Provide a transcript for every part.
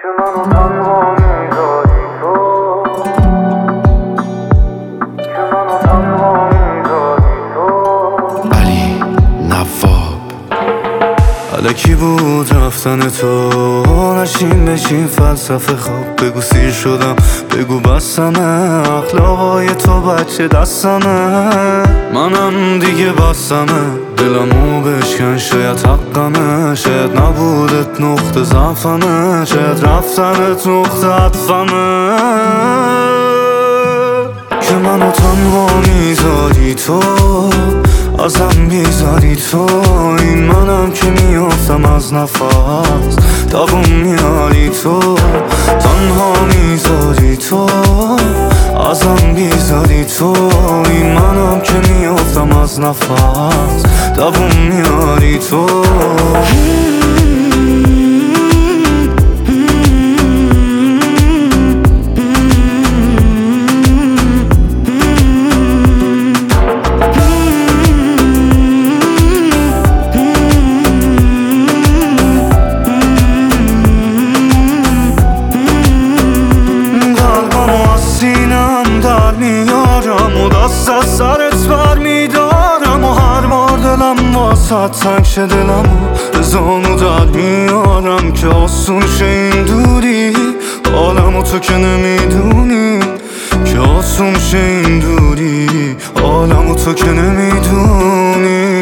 منو تنها میذاری تو، که منو تنها میذاری تو. علی نواب. الکی بود رفتن تو، نشین بشین فلسفه خواب. بگو سیر شدم، بگو بسمه، اخلاقای تو بچه دستمه. منم دیگه بسمه، دلمو بشکن شاید حقمه. شاید نبودت نقطه ضعفمه، شاید رفتنت نقطه عطفمه. که منو تنها میذاری تو، ازم بیزاری تو. این منم که میافتم از نفس، دووم میاری تو. تنها میذاری تو، ازم بیزاری تو. این منم که میافتم از نفس، دووم میاری تو. و دست از سرت بر میدارم و هر بار دلم واسه تنگ شه دلمو به زانو در میارم. که آسون شه این دوری، عالمو تو که نمیدونی. که آسون شه این دوری، عالمو تو که نمیدونی.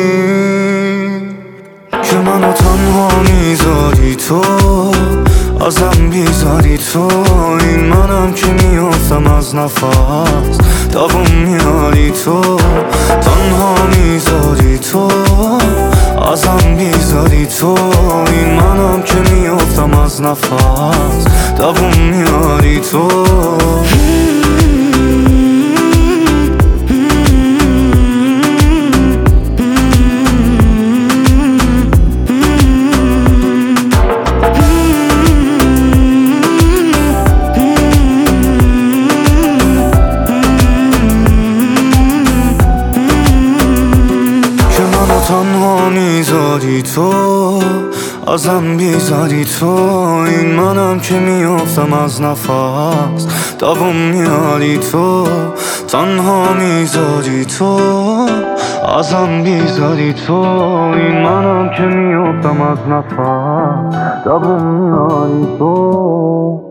که منو تنها میذاری تو، ازم بیزاری تو. این منم که میافتم از نفس، دووم میاری تو. تنها میذاری تو، ازم بیزاری تو. این منم که میافتم از نفس، دووم میاری تو. تنها میذاری تو، ازم بیزاری تو. این منم که میافتم از نفس، دووم میاری تو. تنها میذاری تو، ازم بیزاری تو. این منم که میافتم از نفس، دووم میاری تو.